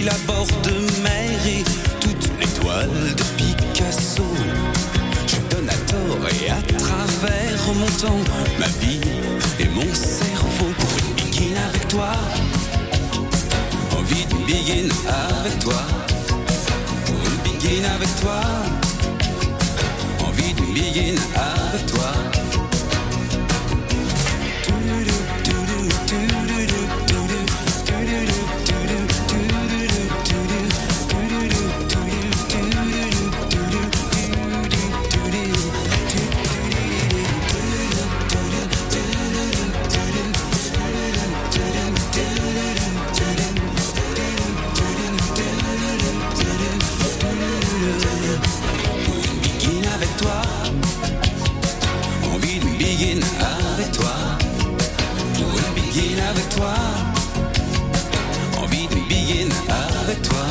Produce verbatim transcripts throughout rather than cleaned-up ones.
la bord de mer et toutes les toiles de Picasso. Je donne à tort et à travers mon temps, ma vie et mon cerveau pour une biguine avec toi. Envie d'une biguine avec toi. Pour une biguine avec toi. Envie d'une biguine avec toi. Avec toi, pour une biguine avec toi, envie d'une biguine avec toi.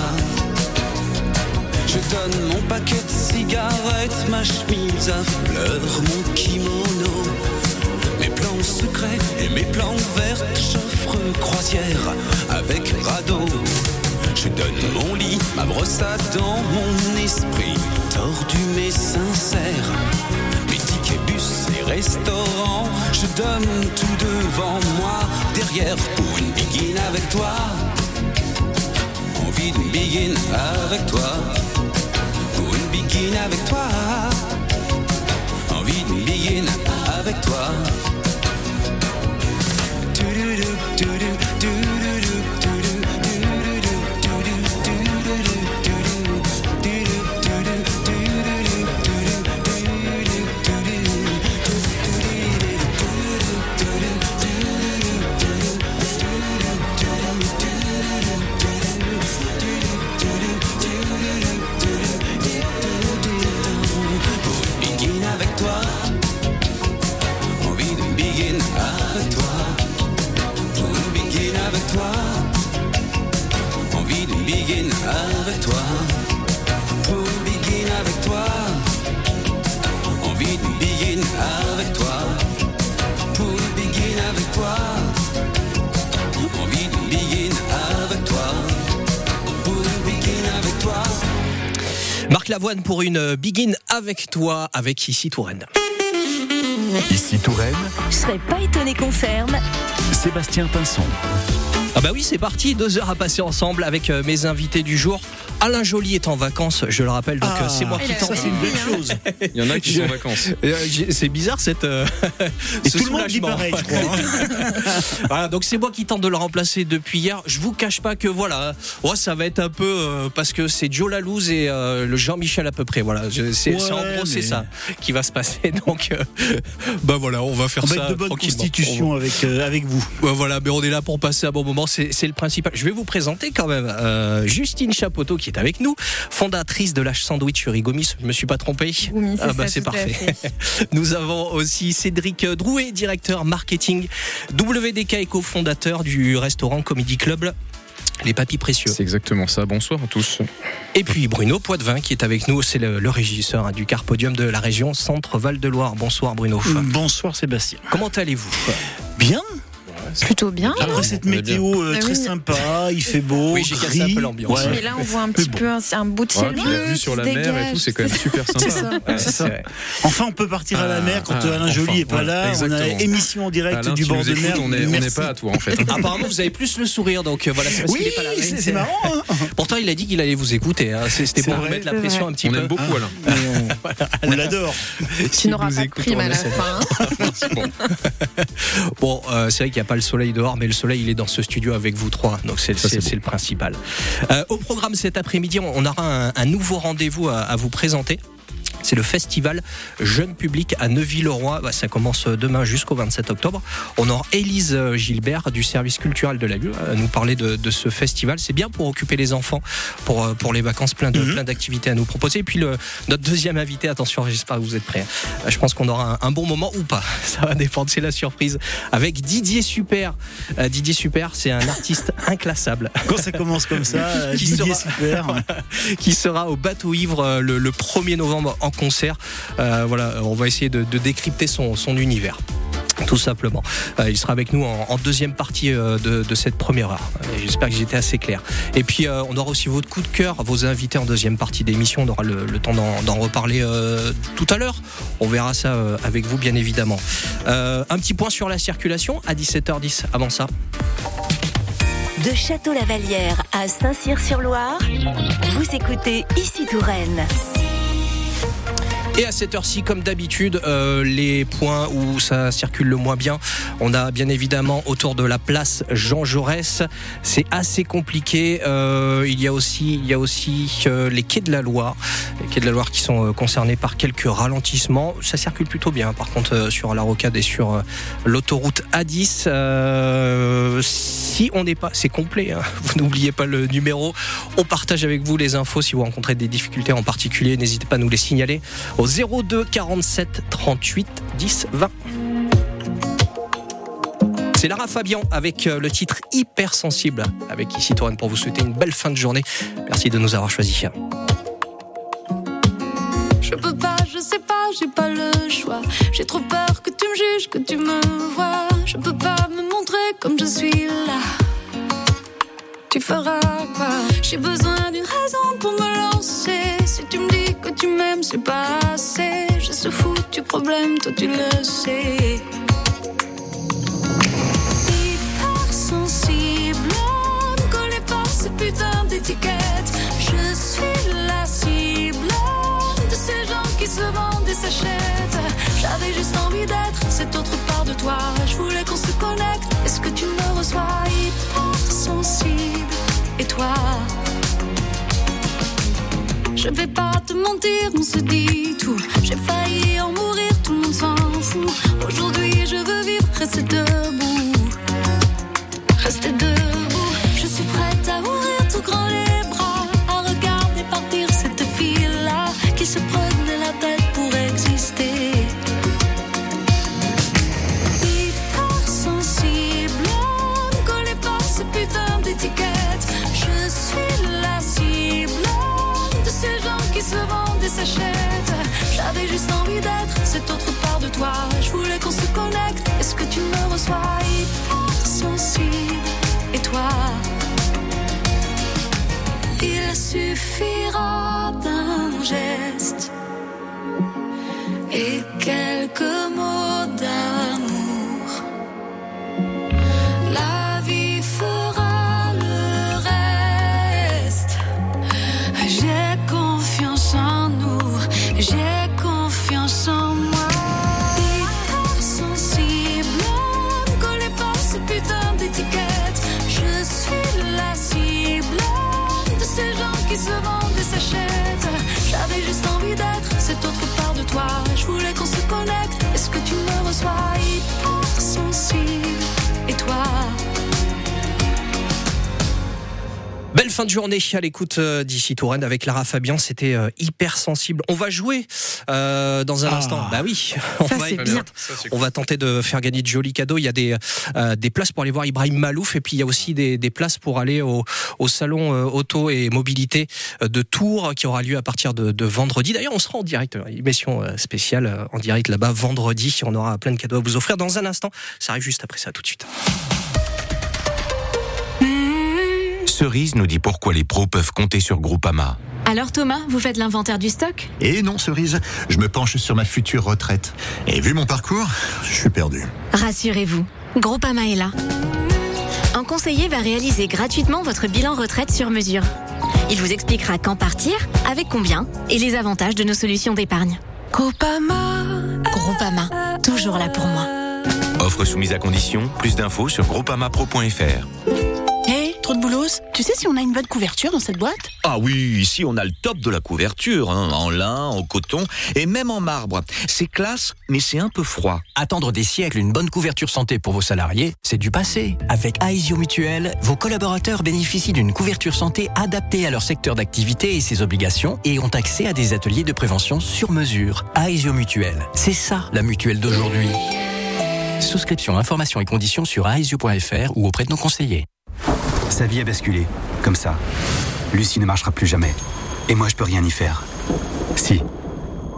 Je donne mon paquet de cigarettes, ma chemise à fleurs, mon kimono, mes plans secrets et mes plans verts, j'offre croisière avec radeau. Je donne mon lit, ma brosse à dents, mon esprit tordu mais sincère. Bus et restaurant, je donne tout devant moi, derrière pour une biguine avec toi. Envie d'une biguine avec toi, pour une biguine avec toi. Envie d'une biguine avec toi. Envie d'une biguine avec toi, pour une biguine avec toi. Envie d'une biguine avec toi, pour une biguine avec toi. Envie d'une biguine avec toi, pour une biguine avec toi. Marc Lavoine pour une biguine avec toi, avec Ici Touraine. Ici Touraine. Je serais pas étonné qu'on ferme. Sébastien Pinson. Ah bah oui, c'est parti, deux heures à passer ensemble avec mes invités du jour. Alain Joly est en vacances, je le rappelle, donc ah, c'est moi qui tente. Ça, c'est une belle chose. Il y en a qui sont en vacances. C'est bizarre cette. Euh, Et tout le monde dit pareil, je crois. Hein. Voilà, donc c'est moi qui tente de le remplacer depuis hier. Je vous cache pas que voilà, ouais, ça va être un peu euh, parce que c'est Joe Lalouse et euh, le Jean-Michel à peu près. Voilà, c'est, ouais, c'est en gros mais... c'est ça qui va se passer. Donc, euh, bah voilà, on va faire on ça. va être de bonne constitution on... avec euh, avec vous. Ouais, voilà, mais on est là pour passer un bon moment. C'est, c'est le principal. Je vais vous présenter quand même euh, Justine Chapoteau qui est avec nous, fondatrice de la sandwich Rigomis. Je me suis pas trompé. Oui, c'est ah bah ça, c'est tout parfait. Nous avons aussi Cédric Drouet, directeur marketing W D K et cofondateur du restaurant Comedy Club Les Papis Précieux. C'est exactement ça. Bonsoir à tous. Et puis Bruno Poitvin qui est avec nous, c'est le, le régisseur hein, du Carpodium de la région Centre-Val de Loire. Bonsoir Bruno. Bonsoir Sébastien. Comment allez-vous ? Bien. Plutôt bien. Après cette météo euh, très oui. sympa, il fait beau. Oui, j'ai cassé un peu l'ambiance. Ouais. Mais là, on voit un petit bon. peu un, un bout de ciel ouais, bleu. La vue sur la mer dégage. Et tout, c'est quand même super sympa. C'est ça. Ouais, c'est ça. Enfin, on peut partir ah, à la mer quand ah, Alain Joly enfin, est pas ouais, là. Exactement. On a émission en direct Alain, du bord de mer. On n'est pas à toi en fait. Apparemment, vous avez plus le sourire, donc voilà. C'est parce oui, qu'il est pas là. C'est, c'est marrant. Hein. Pourtant, il a dit qu'il allait vous écouter. Hein. C'était pour vous mettre la pression un petit peu. On aime beaucoup Alain. On l'adore. Tu n'auras pas de prime à la fin. Bon, c'est vrai qu'il n'y a pas le soleil dehors, mais le soleil, il est dans ce studio avec vous trois, donc c'est, ça, c'est, c'est, c'est le principal. Euh, au programme cet après-midi, on aura un, un nouveau rendez-vous à, à vous présenter. C'est le festival Jeune Public à Neuville-le-Roi. Bah, ça commence demain jusqu'au vingt-sept octobre. On aura Élise Gilbert du service culturel de la Lune à nous parler de, de ce festival. C'est bien pour occuper les enfants, pour, pour les vacances, plein, de, mm-hmm. plein d'activités à nous proposer. Et puis le, notre deuxième invité, attention, j'espère que vous êtes prêts. Je pense qu'on aura un, un bon moment ou pas. Ça va dépendre, c'est la surprise. Avec Didier Super. Euh, Didier Super, c'est un artiste inclassable. Quand ça commence comme ça, qui Didier sera, Super. Voilà, qui sera au Bateau Ivre le, le premier novembre en concert. Euh, voilà, on va essayer de, de décrypter son, son univers. tout simplement. Euh, il sera avec nous en, en deuxième partie euh, de, de cette première heure. Et j'espère que j'étais assez clair. Et puis euh, on aura aussi votre coup de cœur, vos invités en deuxième partie d'émission. On aura le, le temps d'en, d'en reparler euh, tout à l'heure. On verra ça euh, avec vous, bien évidemment. Euh, un petit point sur la circulation à dix-sept heures dix. Avant ça. De Château-Lavalière à Saint-Cyr-sur-Loire, vous écoutez Ici Touraine. Et à cette heure-ci, comme d'habitude, euh, les points où ça circule le moins bien, on a bien évidemment autour de la place Jean Jaurès. C'est assez compliqué. Euh, il y a aussi, il y a aussi euh, les quais de la Loire, les quais de la Loire qui sont euh, concernés par quelques ralentissements. Ça circule plutôt bien. Par contre, euh, sur la rocade et sur euh, l'autoroute A dix, euh, si on n'est pas, c'est complet. Hein. Vous n'oubliez pas le numéro. On partage avec vous les infos. Si vous rencontrez des difficultés en particulier, n'hésitez pas à nous les signaler au zéro deux quarante-sept trente-huit dix vingt. C'est Lara Fabian avec le titre Hypersensible avec Ici Touraine pour vous souhaiter une belle fin de journée. Merci de nous avoir choisis. Je peux pas, je sais pas, j'ai pas le choix. J'ai trop peur que tu me juges, que tu me vois. Je peux pas me montrer comme je suis là. Tu feras quoi? J'ai besoin d'une raison pour me lancer. Si tu me dis que tu m'aimes, c'est pas assez. J'ai ce foutu problème, toi tu le sais. Hypersensible, ne collez pas ces putains d'étiquettes. Je suis la cible de ces gens qui se vendent et s'achètent. J'avais juste envie d'être cette autre part de toi. Je voulais qu'on se connecte. Est-ce que tu me reçois? Hypersensible. Et toi? Je vais pas te mentir, on se dit tout. J'ai failli en mourir, tout le monde s'en fout. Aujourd'hui je veux vivre, rester debout. Rester debout. Je suis prête à ouvrir tout grand les bras, à regarder partir cette fille-là qui se prenait la tête pour exister. Hypersensible, ne collez pas ce putain d'étiquette. Je suis la cible de ces gens qui se vendent et s'achètent. J'avais juste envie d'être cette autre part de toi. Je voulais qu'on se connecte. Est-ce que tu me reçois? Hypersensible. Et toi? Il suffira d'un geste et quelques mots d'amour. La vie fera le reste. J'ai confiance en nous, j'ai confiance en moi. Hypersensible, ne collez pas ces putains d'étiquettes. Je suis la cible de ces gens qui se vendent et s'achètent. J'avais juste envie d'être cette autre part de toi. Je voulais qu'on se connecte. Est-ce que tu me reçois? Hypersensible. Et toi? Belle fin de journée à l'écoute d'Ici Touraine avec Lara Fabian, c'était euh, Hypersensible. On va jouer euh, dans un ah. instant. Bah oui, on, ça, va, c'est bien. Ça, c'est cool. On va tenter de faire gagner de jolis cadeaux. Il y a des, euh, des places pour aller voir Ibrahim Malouf et puis il y a aussi des, des places pour aller au, au salon euh, auto et mobilité de Tours qui aura lieu à partir de, de vendredi. D'ailleurs, on sera en direct, une émission spéciale euh, en direct là-bas vendredi. On aura plein de cadeaux à vous offrir dans un instant. Ça arrive juste après ça, tout de suite. Cerise nous dit pourquoi les pros peuvent compter sur Groupama. Alors Thomas, vous faites l'inventaire du stock? Et non Cerise, je me penche sur ma future retraite. Et vu mon parcours, je suis perdu. Rassurez-vous, Groupama est là. Un conseiller va réaliser gratuitement votre bilan retraite sur mesure. Il vous expliquera quand partir, avec combien, et les avantages de nos solutions d'épargne. Groupama, Groupama, toujours là pour moi. Offre soumise à condition, plus d'infos sur groupama pro point f r. Trop de boulos. Tu sais si on a une bonne couverture dans cette boîte? Ah oui, ici on a le top de la couverture, hein, en lin, en coton et même en marbre. C'est classe, mais c'est un peu froid. Attendre des siècles une bonne couverture santé pour vos salariés, c'est du passé. Avec Aesio Mutuel, vos collaborateurs bénéficient d'une couverture santé adaptée à leur secteur d'activité et ses obligations et ont accès à des ateliers de prévention sur mesure. Aesio Mutuel, c'est ça la mutuelle d'aujourd'hui. Souscription, informations et conditions sur aesio point f r ou auprès de nos conseillers. Sa vie a basculé, comme ça. Lucie ne marchera plus jamais. Et moi, je peux rien y faire. Si.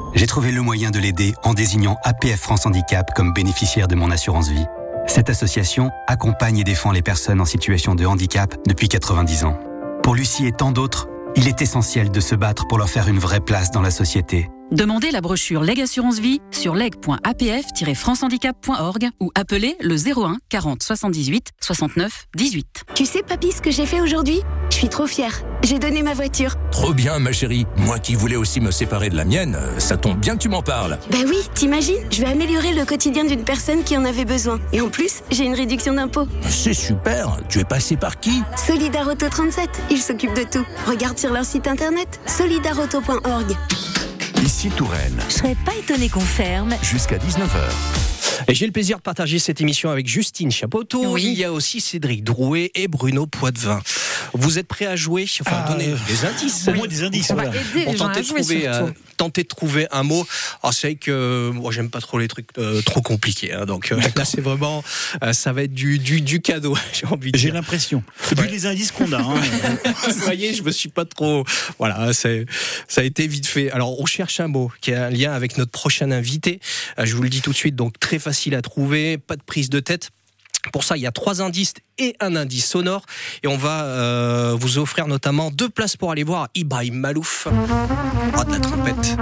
j'ai trouvé le moyen de l'aider en désignant A P F France Handicap comme bénéficiaire de mon assurance vie. Cette association accompagne et défend les personnes en situation de handicap depuis quatre-vingt-dix ans. Pour Lucie et tant d'autres, il est essentiel de se battre pour leur faire une vraie place dans la société. Demandez la brochure Leg Assurance Vie sur leg point a p f tiret france handicap point org ou appelez le zéro un quarante soixante-dix-huit soixante-neuf dix-huit. Tu sais, papy, ce que j'ai fait aujourd'hui ? Je suis trop fière. J'ai donné ma voiture. Trop bien, ma chérie. Moi qui voulais aussi me séparer de la mienne, ça tombe bien que tu m'en parles. Bah oui, t'imagines ? Je vais améliorer le quotidien d'une personne qui en avait besoin. Et en plus, j'ai une réduction d'impôt. C'est super. Tu es passé par qui ? Solidarauto trente-sept. Ils s'occupent de tout. Regarde sur leur site internet solidarauto point org. Ici Touraine. Je serais pas étonné qu'on ferme. Jusqu'à dix-neuf heures. Et j'ai le plaisir de partager cette émission avec Justine Chapoteau. Oui. Il y a aussi Cédric Drouet et Bruno Poitvin. Vous êtes prêts à jouer ? Enfin, ah, donner des indices. Au moins des indices. On voilà. va aider Pour les gens tenter à de, jouer trouver, euh, tenter de trouver un mot. Alors, c'est vrai que euh, moi, j'aime pas trop les trucs euh, trop compliqués. Hein, donc euh, là, c'est vraiment, euh, ça va être du, du, du cadeau. J'ai envie de J'ai dire. l'impression. Vu ouais. les indices qu'on a. Hein. Vous voyez, je me suis pas trop. Voilà, c'est, ça a été vite fait. Alors, on cherche un mot qui a un lien avec notre prochain invité. Euh, je vous le dis tout de suite. Donc, très facile à trouver. Pas de prise de tête. Pour ça, il y a trois indices et un indice sonore. Et on va euh, vous offrir notamment deux places pour aller voir Ibrahim Malouf. Oh, de la trompette.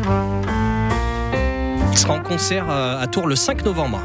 Il sera en concert à Tours le cinq novembre.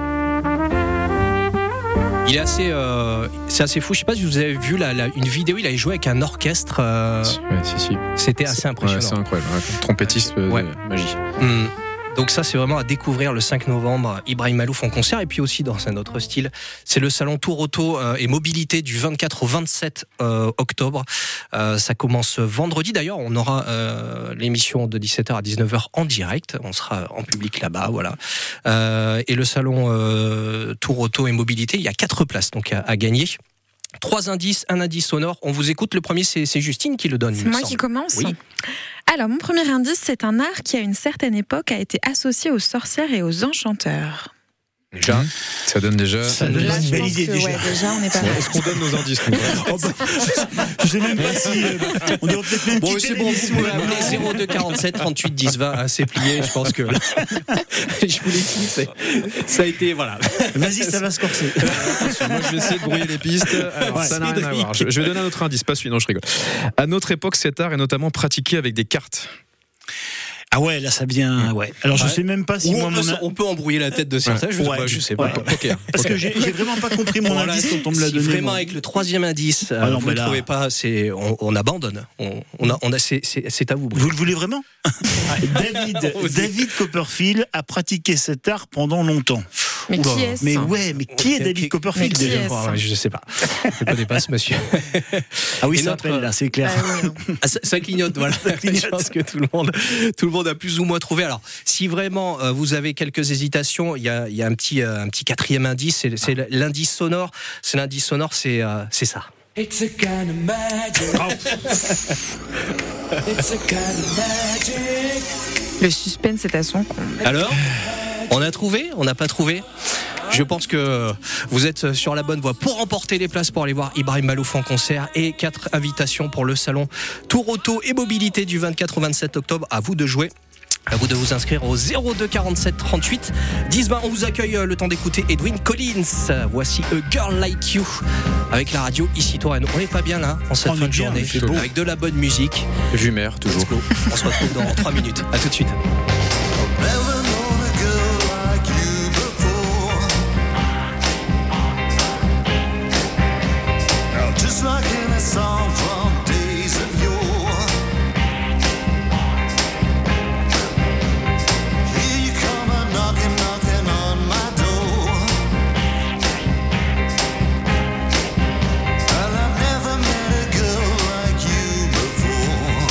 Il est assez, euh, c'est assez fou. Je sais pas si vous avez vu la, la, une vidéo. Il avait joué avec un orchestre. Euh, ouais, si, si. C'était assez c'est, impressionnant. Ouais, c'est incroyable. Ouais, trompettiste, euh, ouais. magie. Mmh. Donc ça, c'est vraiment à découvrir le cinq novembre, Ibrahim Malouf en concert. Et puis aussi, dans un autre style, c'est le salon Tour Auto et Mobilité du vingt-quatre au vingt-sept euh, octobre. Euh, ça commence vendredi. D'ailleurs, on aura euh, l'émission de dix-sept heures à dix-neuf heures en direct. On sera en public là-bas, voilà. Euh, et le salon euh, Tour Auto et Mobilité, il y a quatre places donc à, à gagner. Trois indices, un indice sonore. On vous écoute. Le premier, c'est, c'est Justine qui le donne. C'est moi semble. qui commence. Oui. Alors, mon premier indice, c'est un art qui, à une certaine époque, a été associé aux sorcières et aux enchanteurs. Déjà, ça donne déjà. Ça donne Là, une belle que, idée déjà. Ouais, déjà, on est pas. Est-ce qu'on donne nos indices nous, oh bah, je sais même pas si euh, on devrait peut-être même bon, quitter c'est bon, vous pouvez appeler zéro deux quarante-sept trente-huit dix vingt. Hein, c'est plié. Je pense que là, je vous l'ai dit, c'est... ça a été voilà. Vas-y, ça va se corser. Moi, je vais essayer de brouiller les pistes. Alors, ouais, ça n'a rien à voir. Je, je vais donner un autre indice, pas celui. Non, je rigole. À notre époque, cet art est notamment pratiqué avec des cartes. Ah ouais, là ça vient. Ouais. Alors je ouais. sais même pas si Ou moi on, peut, mon... on peut embrouiller la tête de certains. Ouais. Je, sais ouais. pas, je sais pas. Ouais. Okay. Parce okay. que j'ai, j'ai vraiment pas compris mon voilà, indice quand on me l'a si donné. Vraiment moi. avec le troisième indice, ah non, vous ne le trouvez pas, c'est on, on abandonne. On, on a, on a, c'est, c'est, c'est à vous. Vous le voulez vraiment? David, David Copperfield a pratiqué cet art pendant longtemps. Mais qui est-ce? Mais ouais, mais qui est David Copperfield qui déjà? est-ce? Je sais pas. Je ne connais pas ce monsieur. Ah oui, ça appelle là, c'est clair. Ah oui, ah, ça, ça clignote, voilà. Ça clignote. Je pense que tout le monde, tout le monde a plus ou moins trouvé. Alors, si vraiment euh, vous avez quelques hésitations, il y a, y a un petit, euh, un petit quatrième indice. C'est, c'est l'indice sonore. C'est l'indice sonore, c'est, euh, c'est ça. It's a kind of magic. It's a kind of magic. Le suspense est à son compte. Alors, on a trouvé? On n'a pas trouvé? Je pense que vous êtes sur la bonne voie pour remporter les places pour aller voir Ibrahim Malouf en concert et quatre invitations pour le salon Tour Auto et Mobilité du vingt-quatre au vingt-sept octobre. À vous de jouer. À vous de vous inscrire au zéro deux quarante-sept trente-huit dix vingt. On vous accueille le temps d'écouter Edwin Collins. Voici A Girl Like You avec la radio ici Touraine. On n'est pas bien là en cette on fin de bien, journée avec de la bonne musique. Vumer toujours. On se retrouve dans trois minutes. À tout de suite. Just like in a song from days of yore. Here you come a knocking, knocking on my door. And I've never met a girl like you before.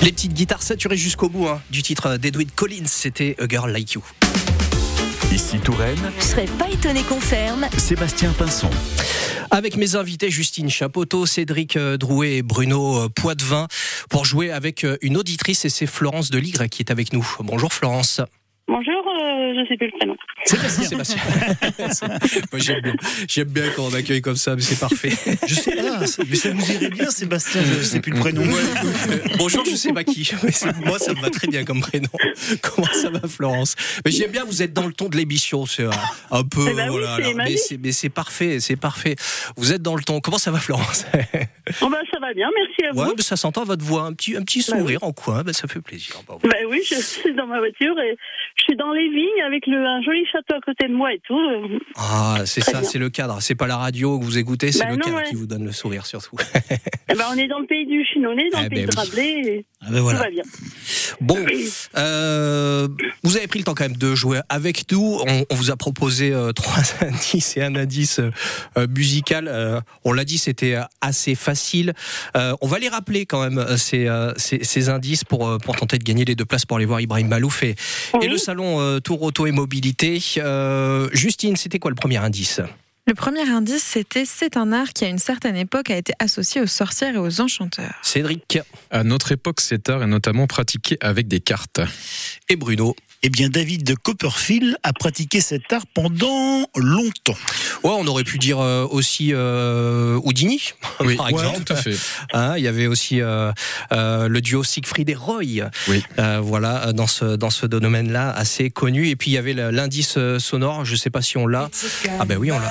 Les petites guitares saturées jusqu'au bout hein, du titre d'Edwin Collins, c'était A Girl Like You. Ici Touraine. Je serais pas étonné qu'on ferme. Sébastien Pinson. Avec mes invités Justine Chapoteau, Cédric Drouet et Bruno Poitvin pour jouer avec une auditrice et c'est Florence Deligre qui est avec nous. Bonjour Florence. Bonjour, euh, je ne sais plus le prénom. Sébastien. Sébastien. Moi, j'aime bien, j'aime bien quand on accueille comme ça, mais c'est parfait. Je sais pas, mais ça vous irait bien, Sébastien, je ne sais plus le prénom. Ouais, bonjour, je sais pas qui. Moi, ça me va très bien comme prénom. Comment ça va, Florence? Mais j'aime bien, vous êtes dans le ton de l'émission, c'est un, un peu. Eh ben oui, voilà, c'est alors, mais, c'est, mais c'est parfait, c'est parfait. Vous êtes dans le ton. Comment ça va, Florence? Oh ben, ça va bien, merci à vous. Ouais, mais ça s'entend votre voix, un petit, un petit sourire bah oui. en coin, ben, ça fait plaisir. Bah, bah oui, je suis dans ma voiture et je suis dans les vignes avec le, un joli château à côté de moi et tout. Ah, c'est Très ça, bien. c'est le cadre. C'est pas la radio que vous écoutez, c'est Bah le non, cadre ouais. qui vous donne le sourire surtout. Eh ben, on est dans le pays du Chinonais, dans Eh le pays ben de oui. Rabelais. Et Ah ben voilà. Tout va bien. Bon, euh, vous avez pris le temps quand même de jouer avec nous. On, on vous a proposé euh, trois indices et un indice euh, musical. Euh, on l'a dit, c'était assez facile. Euh, on va les rappeler quand même ces, euh, ces, ces indices pour euh, pour tenter de gagner les deux places pour aller voir Ibrahim Malouf et, Oui. et le salon euh, Tour Auto et Mobilité. Euh, Justine, c'était quoi le premier indice? Le premier indice, c'était « C'est un art qui, à une certaine époque, a été associé aux sorcières et aux enchanteurs Cédric. À notre époque, cet art est notamment pratiqué avec des cartes. Et Bruno. Eh bien, David de Copperfield a pratiqué cet art pendant longtemps. Ouais, on aurait pu dire euh, aussi euh, Houdini, Oui, par ouais, exemple. tout à fait. Hein, il y avait aussi euh, euh, le duo Siegfried et Roy. Oui. Euh, voilà, dans ce dans ce domaine-là, assez connu. Et puis il y avait l'indice sonore. Je sais pas si on l'a. Ah ben oui, on l'a.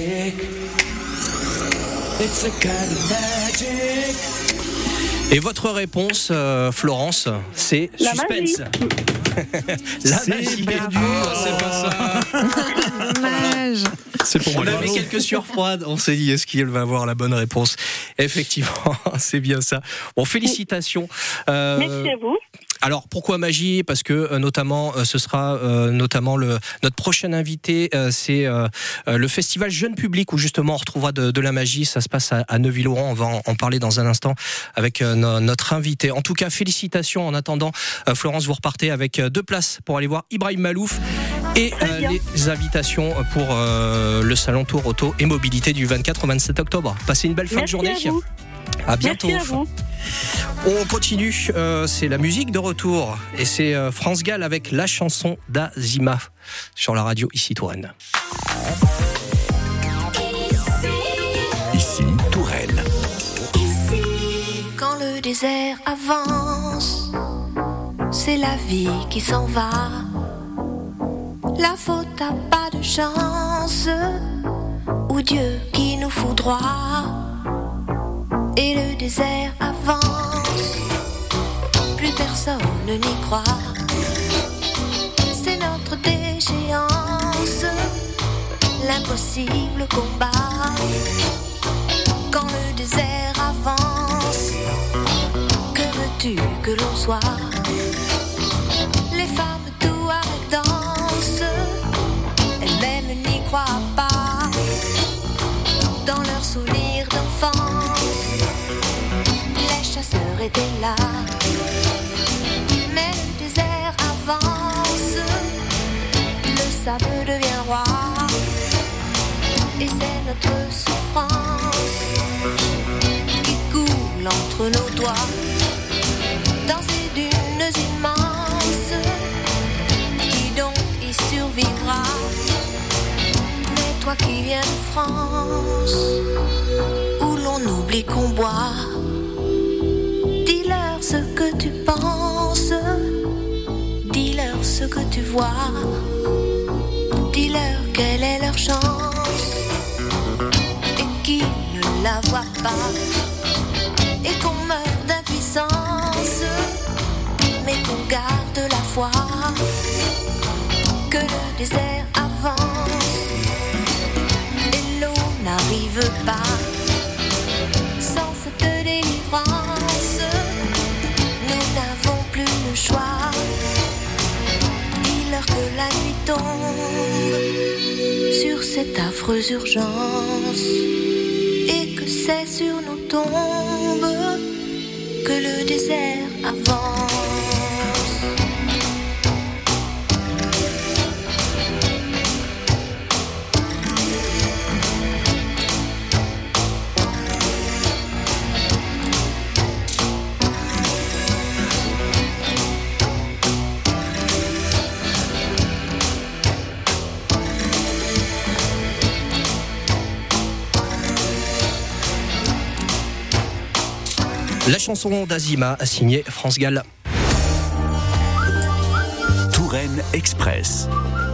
Et votre réponse, euh, Florence, c'est La suspense. La C'est magie. perdu. Ah, c'est pas ça. » Dommage. C'est pour moi. On avait quelques surfroides. On s'est dit, est-ce qu'il va avoir la bonne réponse? Effectivement, c'est bien ça. Bon, félicitations. Euh, Merci à vous. Alors, pourquoi magie? Parce que euh, notamment, euh, ce sera euh, notamment le notre prochain invité, euh, c'est euh, euh, le festival Jeune Public où justement on retrouvera de, de la magie. Ça se passe à, à Neuville-Laurent. On va en, en parler dans un instant avec euh, no, notre invité. En tout cas, félicitations. En attendant, euh, Florence, vous repartez avec euh, deux places pour aller voir Ibrahim Malouf et euh, les invitations pour euh, le salon Tour Auto et Mobilité du vingt-quatre au vingt-sept octobre. Passez une belle fin Merci de journée. à vous. À bientôt. Merci à vous. On continue, euh, c'est la musique de retour et c'est euh, France Gall avec la chanson d'Azima sur la radio ici Touraine. Ici Touraine. Quand le désert avance, c'est la vie qui s'en va. La faute a pas de chance, ou Dieu qui nous foudroie. Et le désert avance, plus personne n'y croit. C'est notre déchéance, l'impossible combat. Quand le désert avance, que veux-tu que l'on soit? Les femmes tout avec danse, elles-mêmes n'y croient pas. Dans leurs souvenirs d'enfance, les chasseurs étaient là. Mais le désert avance, le sable devient roi. Et c'est notre souffrance qui coule entre nos doigts. Dans ces dunes immenses, qui donc y survivra? Mais toi qui viens de France, où l'on oublie qu'on boit, dis-leur ce que tu penses, dis-leur ce que tu vois, dis-leur quelle est leur chance, et qui ne la voit pas, et qu'on meurt d'impuissance, mais qu'on garde la foi, que le désert avance, et l'eau n'arrive pas. Sans cette délivrance, nous n'avons plus le choix. Dis-leur que la nuit tombe sur cette affreuse urgence, et que c'est sur nos tombes que le désert avance. La chanson d'Azima a signé France Gall. Touraine Express.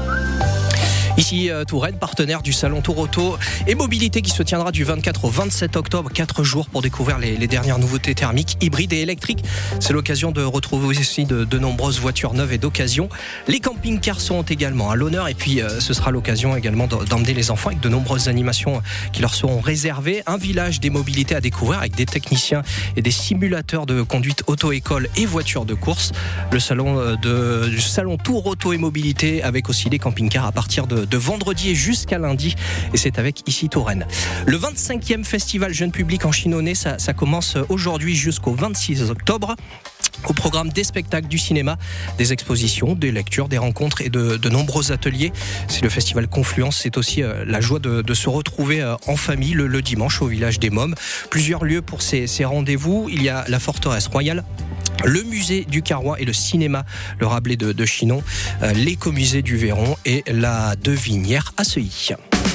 Ici euh, Touraine, partenaire du salon Tour Auto et Mobilité qui se tiendra du vingt-quatre au vingt-sept octobre, quatre jours pour découvrir les, les dernières nouveautés thermiques, hybrides et électriques. C'est l'occasion de retrouver aussi de, de nombreuses voitures neuves et d'occasion. Les camping-cars sont également à l'honneur et puis euh, ce sera l'occasion également d'emmener les enfants avec de nombreuses animations qui leur seront réservées. Un village des mobilités à découvrir avec des techniciens et des simulateurs de conduite auto-école et voitures de course. Le salon de, du salon Tour Auto et Mobilité avec aussi les camping-cars à partir de de vendredi et jusqu'à lundi, et c'est avec ici Touraine. Le vingt-cinquième festival jeune public en Chinonais, ça, ça commence aujourd'hui jusqu'au vingt-six octobre. Au programme des spectacles, du cinéma, des expositions, des lectures, des rencontres et de, de nombreux ateliers. C'est le festival Confluence, c'est aussi euh, la joie de, de se retrouver euh, en famille le, le dimanche au village des Mômes. Plusieurs lieux pour ces, ces rendez-vous. Il y a la forteresse royale, le musée du Carrois et le cinéma Le Rabelais de, de Chinon, euh, l'écomusée du Véron et la Devinière à Seuilly.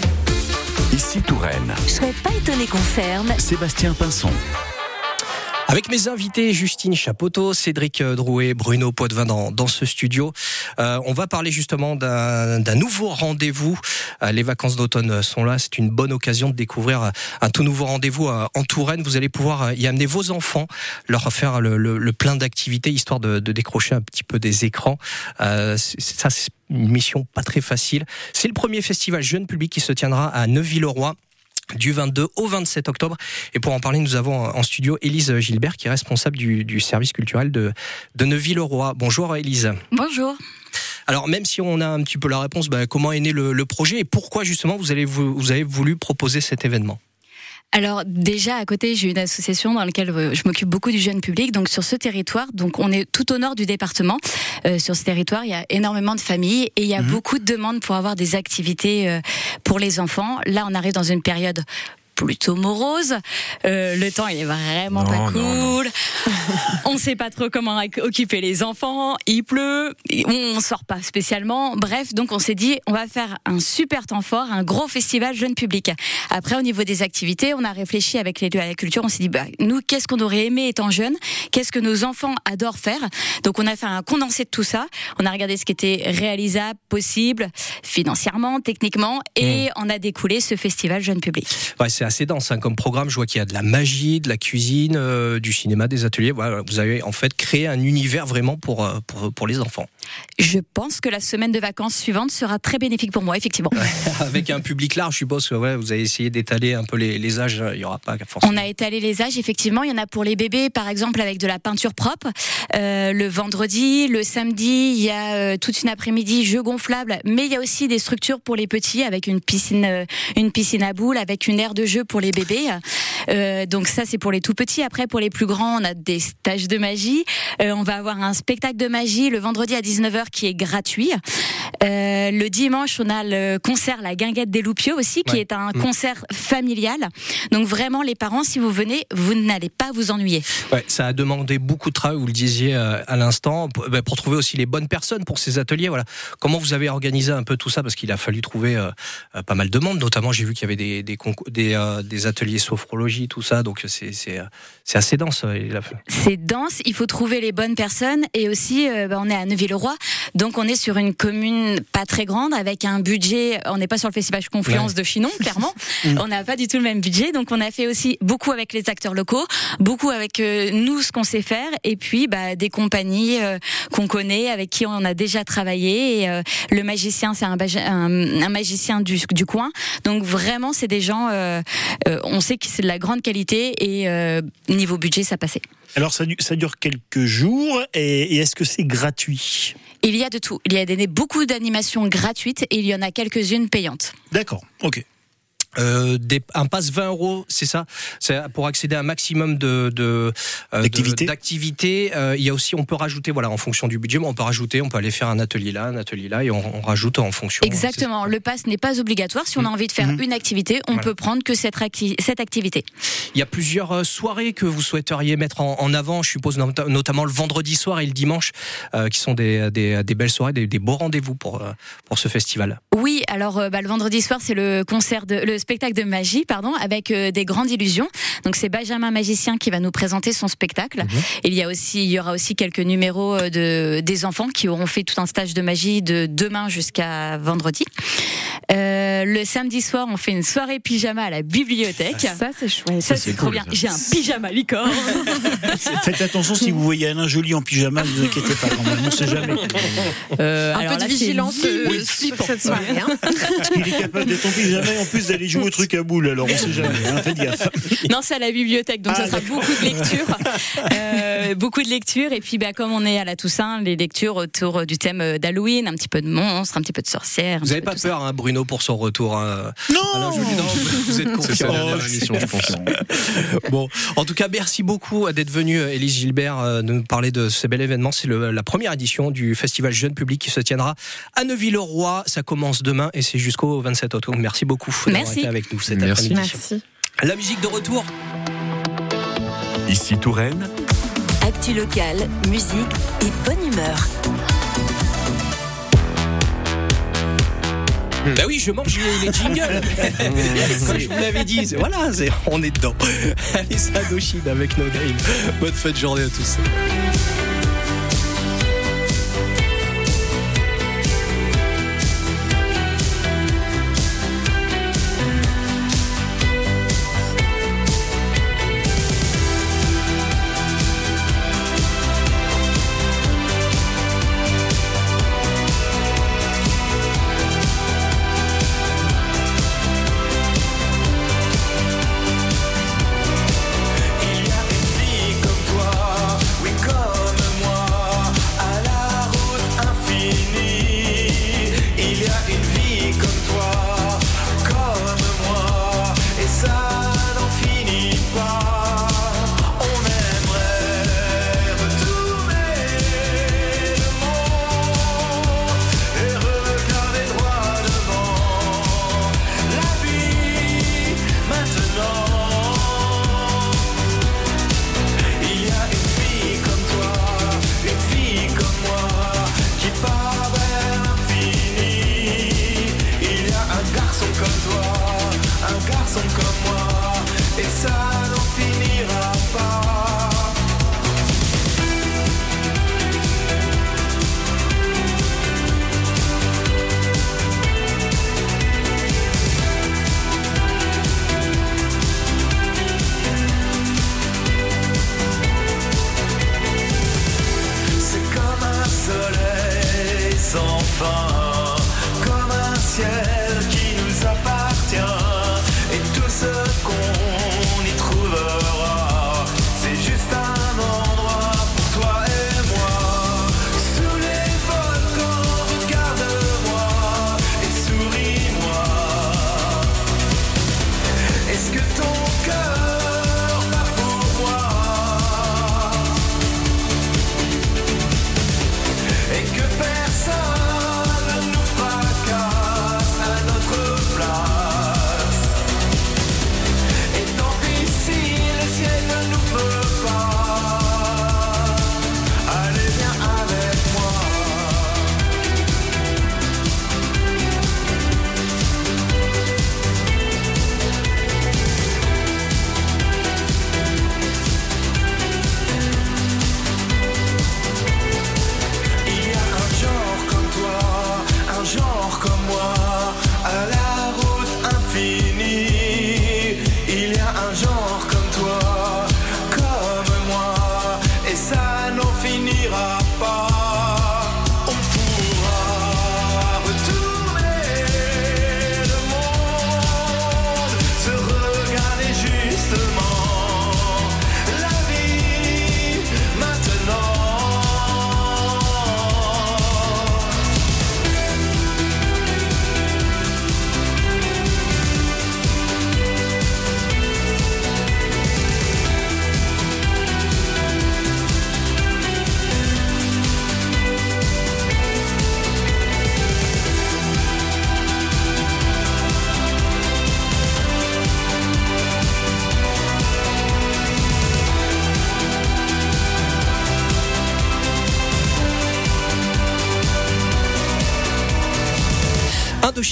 Ici Touraine. Je serais pas étonné qu'on ferme. Sébastien Pinson. Avec mes invités, Justine Chapoteau, Cédric Drouet, Bruno Poitvin dans, dans ce studio. Euh, on va parler justement d'un, d'un nouveau rendez-vous. Euh, les vacances d'automne sont là. C'est une bonne occasion de découvrir un tout nouveau rendez-vous euh, en Touraine. Vous allez pouvoir y amener vos enfants, leur faire le, le, le plein d'activités, histoire de, de décrocher un petit peu des écrans. Euh, c'est, ça, c'est une mission pas très facile. C'est le premier festival jeune public qui se tiendra à Neuville-le-Roi du vingt-deux au vingt-sept octobre. Et pour en parler, nous avons en studio Élise Gilbert, qui est responsable du, du service culturel de, de Neuville-le-Roi. Bonjour Élise. Bonjour. Alors même si on a un petit peu la réponse, bah, comment est né le, le projet et pourquoi justement vous, allez, vous, vous avez voulu proposer cet événement ? Alors déjà à côté j'ai une association dans laquelle je m'occupe beaucoup du jeune public, donc sur ce territoire, donc on est tout au nord du département, euh, sur ce territoire il y a énormément de familles et il y a mmh. beaucoup de demandes pour avoir des activités euh, pour les enfants. Là on arrive dans une période plutôt morose, euh, le temps il est vraiment non, pas cool, non, non. On sait pas trop comment occuper les enfants, il pleut, on sort pas spécialement, bref, donc on s'est dit on va faire un super temps fort, un gros festival jeune public. Après au niveau des activités, on a réfléchi avec les lieux à la culture, on s'est dit bah, nous qu'est-ce qu'on aurait aimé étant jeune, qu'est-ce que nos enfants adorent faire, donc on a fait un condensé de tout ça, on a regardé ce qui était réalisable, possible, financièrement, techniquement, et mmh. on a découlé ce festival jeune public. Ouais, c'est assez dense hein, comme programme. Je vois qu'il y a de la magie, de la cuisine, euh, du cinéma, des ateliers. Voilà, vous avez en fait créé un univers vraiment pour, pour, pour les enfants. Je pense que la semaine de vacances suivante sera très bénéfique pour moi, effectivement. Avec un public large, je suppose que ouais, vous avez essayé d'étaler un peu les, les âges. Il n'y aura pas forcément. On a étalé les âges, effectivement. Il y en a pour les bébés, par exemple, avec de la peinture propre. Euh, le vendredi, le samedi, il y a euh, toute une après-midi jeux gonflables. Mais il y a aussi des structures pour les petits, avec une piscine, euh, une piscine à boules, avec une aire de jeu pour les bébés. Euh, donc ça, c'est pour les tout petits. Après, pour les plus grands, on a des stages de magie. Euh, on va avoir un spectacle de magie le vendredi à dix-neuf heures qui est gratuit. Euh, le dimanche, on a le concert La Guinguette des Loupiaux aussi, qui ouais. est un concert familial. Donc vraiment, les parents, si vous venez, vous n'allez pas vous ennuyer. Ouais, ça a demandé beaucoup de travail, vous le disiez à l'instant, pour, pour trouver aussi les bonnes personnes pour ces ateliers. Voilà. Comment vous avez organisé un peu tout ça ? Parce qu'il a fallu trouver euh, pas mal de monde. Notamment, j'ai vu qu'il y avait des, des, concours, des, euh, des ateliers sophrologie, tout ça. Donc c'est, c'est, c'est assez dense. C'est dense, il faut trouver les bonnes personnes. Et aussi, euh, bah, on est à Neuville-le-Roi. Donc on est sur une commune pas très grande, avec un budget, on n'est pas sur le festival Confluence ouais. de Chinon, clairement. On n'a pas du tout le même budget, donc on a fait aussi beaucoup avec les acteurs locaux, beaucoup avec euh, nous ce qu'on sait faire, et puis bah, des compagnies euh, qu'on connaît, avec qui on a déjà travaillé. Et, euh, le magicien, c'est un, un, un magicien du, du coin, donc vraiment c'est des gens, euh, euh, on sait que c'est de la grande qualité, et euh, niveau budget ça passait. Alors ça, ça dure quelques jours, et, et est-ce que c'est gratuit ? Il y a de tout. Il y a des, beaucoup d'animations gratuites et il y en a quelques-unes payantes. D'accord, ok. Euh, des, un pass vingt euros, c'est ça, c'est pour accéder à un maximum de, de euh, d'activités. d'activités. Euh, il y a aussi, on peut rajouter, voilà, en fonction du budget, mais on peut rajouter, on peut aller faire un atelier là, un atelier là, et on, on rajoute en fonction. Exactement. Le pass n'est pas obligatoire. Si on a envie de faire mmh. une activité, on voilà. peut prendre que cette, acti- cette activité. Il y a plusieurs soirées que vous souhaiteriez mettre en, en avant. Je suppose not- notamment le vendredi soir et le dimanche, euh, qui sont des, des, des belles soirées, des, des beaux rendez-vous pour pour ce festival. Oui. Alors, bah, le vendredi soir, c'est le concert de le spectacle de magie, pardon, avec euh, des grandes illusions. Donc c'est Benjamin Magicien qui va nous présenter son spectacle. Mmh. Il y a aussi, il y aura aussi quelques numéros de des enfants qui auront fait tout un stage de magie de demain jusqu'à vendredi. Euh, le samedi soir, on fait une soirée pyjama à la bibliothèque. Ça c'est chouette. Ça, ça c'est, c'est trop cool, bien. Ça. J'ai un pyjama licorne. Faites attention si vous voyez Alain Joly en pyjama, ne vous inquiétez pas. On ne sait jamais. Euh, un peu de là, vigilance euh, oui. sur cette soirée. Hein. Parce qu'il est capable d'être en pyjama et en plus d'aller jouer au truc à boules. Alors on sait jamais. Hein, faites gaffe. Non, c'est à la bibliothèque, donc ah, ça sera d'accord. beaucoup de lectures, euh, beaucoup de lectures. Et puis, bah, comme on est à la Toussaint, les lectures autour du thème d'Halloween, un petit peu de monstres, un petit peu de sorcières. Vous n'avez pas peur, hein, Bruno, pour son retour hein, Non, Alain Joly, non, vous êtes confiant. C'est sa dernière émission, je pense. Bon, en tout cas, merci beaucoup d'être venue, Élise Gilbert, de nous parler de ce bel événement. C'est le, la première édition du Festival Jeune Public qui se tiendra à Neuville-le-Roi. Ça commence demain et c'est jusqu'au vingt-sept octobre. Merci beaucoup d'avoir été avec nous cet merci. après-midi. Merci. La musique de retour. Ici Touraine. Actu locale, musique et bonne humeur. Bah oui, je mange les jingles. Comme je vous l'avais dit, c'est, voilà, c'est, on est dedans. Allez, c'est Indochine avec No Name. Bonne fin de journée à tous. ciel qui nous appartient et tout ce qu'on y trouve.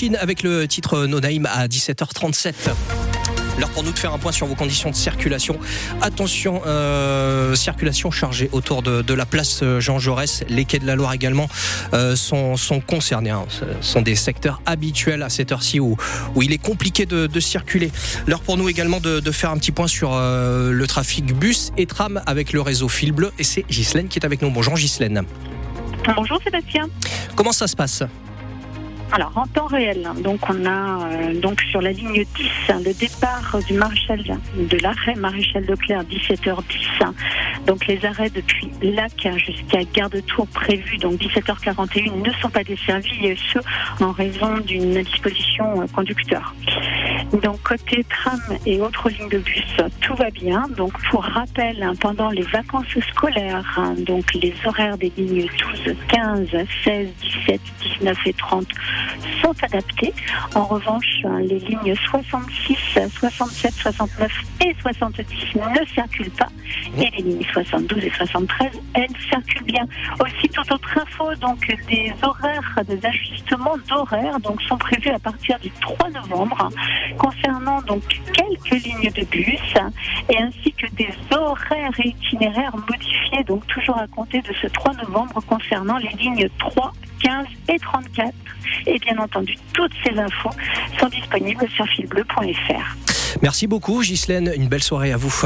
Machine avec le titre No Name à dix-sept heures trente-sept. L'heure pour nous de faire un point sur vos conditions de circulation. Attention, euh, circulation chargée autour de, de la place Jean Jaurès. Les quais de la Loire également euh, sont, sont concernés. Hein. Ce sont des secteurs habituels à cette heure-ci où, où il est compliqué de, de circuler. L'heure pour nous également de, de faire un petit point sur euh, le trafic bus et tram avec le réseau Fil Bleu. Et c'est Ghislaine qui est avec nous. Bonjour Ghislaine. Bonjour Sébastien. Comment ça se passe ? Alors en temps réel, donc on a euh, donc sur la ligne dix le départ du Maréchal de l'arrêt Maréchal Leclerc dix-sept heures dix. Donc les arrêts depuis Lac jusqu'à Gare de Tours prévus donc dix-sept heures quarante et une ne sont pas desservis et ce en raison d'une indisposition conducteur. Donc côté tram et autres lignes de bus, tout va bien. Donc pour rappel, pendant les vacances scolaires, donc les horaires des lignes douze, quinze, seize, dix-sept, dix-neuf et trente sont adaptés. En revanche, les lignes soixante-six, soixante-sept, soixante-neuf et soixante-dix ne circulent pas. Et les lignes soixante-douze et soixante-treize, elles circulent bien. Aussi, toute autre info, donc des horaires, des ajustements d'horaires donc, sont prévus à partir du trois novembre concernant donc quelques lignes de bus et ainsi que des horaires et itinéraires modifiés, donc toujours à compter de ce trois novembre concernant les lignes trois, quinze et trente-quatre. Et bien entendu, toutes ces infos sont disponibles sur filbleu point f r. Merci beaucoup Ghislaine, une belle soirée à vous.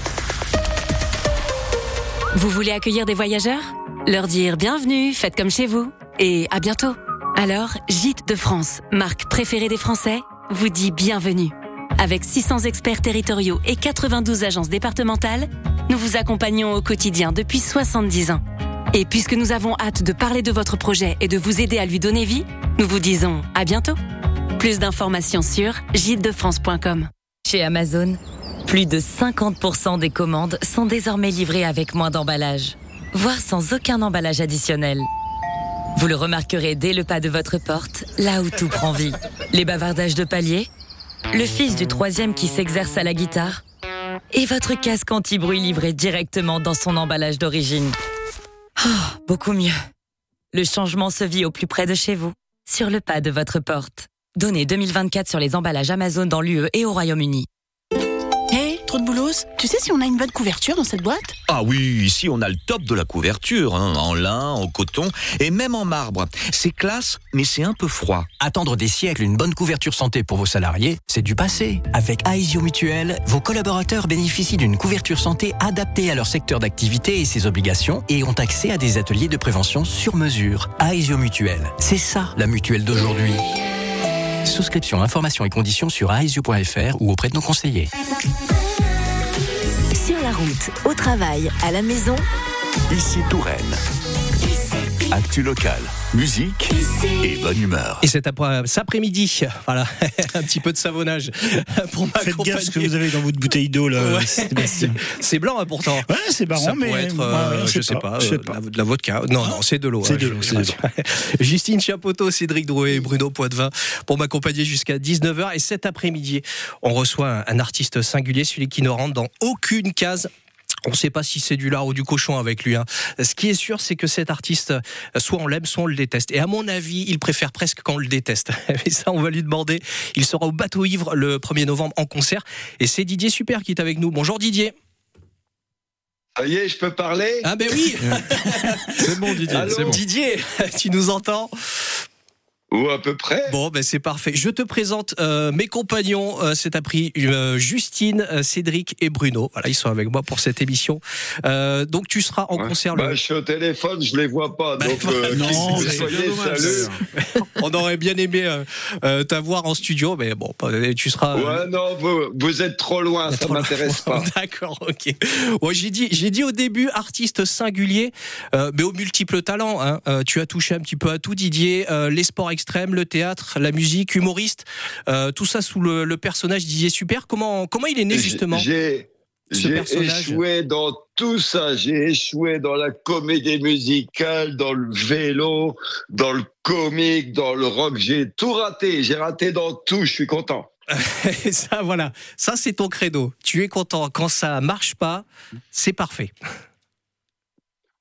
Vous voulez accueillir des voyageurs ? Leur dire bienvenue, faites comme chez vous et à bientôt. Alors, Gîtes de France, marque préférée des Français, vous dit bienvenue. Avec six cents experts territoriaux et quatre-vingt-douze agences départementales, nous vous accompagnons au quotidien depuis soixante-dix ans. Et puisque nous avons hâte de parler de votre projet et de vous aider à lui donner vie, nous vous disons à bientôt. Plus d'informations sur gîtes de france point com. Chez Amazon, plus de cinquante pour cent des commandes sont désormais livrées avec moins d'emballage, voire sans aucun emballage additionnel. Vous le remarquerez dès le pas de votre porte, là où tout prend vie. Les bavardages de palier, le fils du troisième qui s'exerce à la guitare, et votre casque anti-bruit livré directement dans son emballage d'origine. Oh, beaucoup mieux. Le changement se vit au plus près de chez vous, sur le pas de votre porte. Données deux mille vingt-quatre sur les emballages Amazon dans l'U E et au Royaume-Uni. Hé, trop de boulos, tu sais si on a une bonne couverture dans cette boîte ? Ah oui, ici on a le top de la couverture, hein, en lin, en coton et même en marbre. C'est classe, mais c'est un peu froid. Attendre des siècles une bonne couverture santé pour vos salariés, c'est du passé. Avec Aesio Mutuel, vos collaborateurs bénéficient d'une couverture santé adaptée à leur secteur d'activité et ses obligations et ont accès à des ateliers de prévention sur mesure. Aesio Mutuel, c'est ça la mutuelle d'aujourd'hui. Souscription, informations et conditions sur aesio point f r ou auprès de nos conseillers. Sur la route, au travail, à la maison. Ici Touraine. Actu locale, musique et bonne humeur. Et cet après-midi, voilà, un petit peu de savonnage pour m'accompagner. Faites gaffe ce que vous avez dans votre bouteille d'eau là. Ouais, c'est, c'est blanc hein, pourtant. Ouais, c'est marrant, ça mais pourrait être, euh, ouais, je sais pas, pas, euh, pas. de la vodka. Non, non, c'est de l'eau. C'est hein, de l'eau. Je, C'est de l'eau. Justine Chapoteau, Cédric Drouet et Bruno Poitvin pour m'accompagner jusqu'à dix-neuf heures. Et cet après-midi, on reçoit un, un artiste singulier, celui qui ne rentre dans aucune case. On ne sait pas si c'est du lard ou du cochon avec lui. Hein. Ce qui est sûr, c'est que cet artiste, soit on l'aime, soit on le déteste. Et à mon avis, il préfère presque quand on le déteste. Mais ça, on va lui demander. Il sera au Bateau Ivre le premier novembre en concert. Et c'est Didier Super qui est avec nous. Bonjour Didier. Ça y est, je peux parler ? Ah ben oui. C'est bon Didier, c'est bon. Didier, tu nous entends ? Ou à peu près. Bon, ben c'est parfait. Je te présente euh, mes compagnons euh, cet après-midi, euh, Justine, euh, Cédric et Bruno. Voilà, ils sont avec moi pour cette émission. Euh, donc tu seras en ouais. concert. Bah, le... Je suis au téléphone, je les vois pas. Bah, donc euh, non, mais soyez salut. On aurait bien aimé euh, euh, t'avoir en studio, mais bon, tu seras. Euh... Ouais, non, vous, vous êtes trop loin, ça trop m'intéresse loin. pas. D'accord, ok. Ouais, j'ai dit, j'ai dit au début artiste singulier, euh, mais aux multiples talents. Hein. Euh, tu as touché un petit peu à tout, Didier. Euh, les sports extrêmes, le théâtre. La musique, humoriste, euh, tout ça sous le, le personnage Didier Super. Comment, comment il est né justement J'ai, j'ai échoué dans tout ça. J'ai échoué dans la comédie musicale, dans le vélo, dans le comique, dans le rock. J'ai tout raté. J'ai raté dans tout. Je suis content. Ça, voilà. Ça, c'est ton credo. Tu es content. Quand ça marche pas, c'est parfait.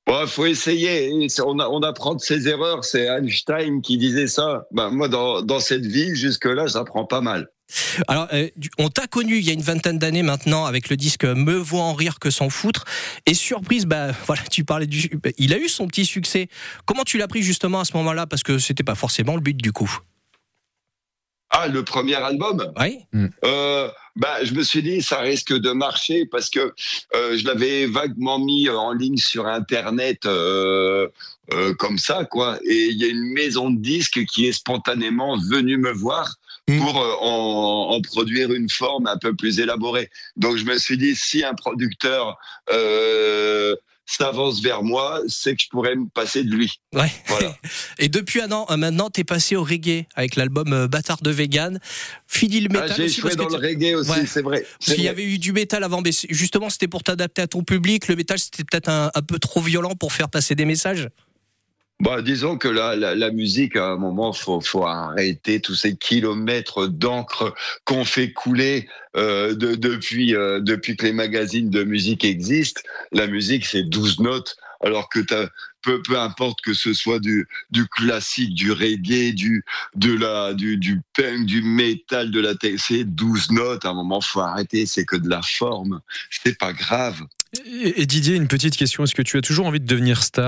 Bon, faut essayer. On, a, on apprend de ses erreurs. C'est Einstein qui disait ça. Ben, moi, dans, dans cette vie, jusque-là, j'apprends pas mal. Alors, euh, on t'a connu il y a une vingtaine d'années maintenant avec le disque Me vaut en rire que s'en foutre. Et surprise, bah voilà, tu parlais du, bah, il a eu son petit succès. Comment tu l'as pris justement à ce moment-là, parce que c'était pas forcément le but du coup. Ah, le premier album. Oui. Euh, bah, je me suis dit ça risque de marcher parce que euh, je l'avais vaguement mis en ligne sur Internet. Euh, Euh, comme ça, quoi. Et il y a une maison de disques qui est spontanément venue me voir pour euh, en, en produire une forme un peu plus élaborée. Donc je me suis dit, si un producteur euh, s'avance vers moi, c'est que je pourrais me passer de lui. Ouais. Voilà. Et depuis un an, maintenant, t'es passé au reggae avec l'album Bâtard de Vegan. Fini le métal. Ah, j'ai aussi joué dans le reggae aussi, ouais. C'est vrai. Il y avait eu du métal avant, mais justement, c'était pour t'adapter à ton public. Le métal, c'était peut-être un, un peu trop violent pour faire passer des messages. Bah, disons que la, la, la musique, à un moment, faut, faut arrêter tous ces kilomètres d'encre qu'on fait couler euh, de, depuis, euh, depuis que les magazines de musique existent. La musique, c'est douze notes, alors que t'as, peu, peu importe que ce soit du, du classique, du reggae, du, de la, du, du punk, du métal, de la tech, c'est douze notes. À un moment, faut arrêter, c'est que de la forme. C'est pas grave. Et, et Didier, une petite question. Est-ce que tu as toujours envie de devenir star ?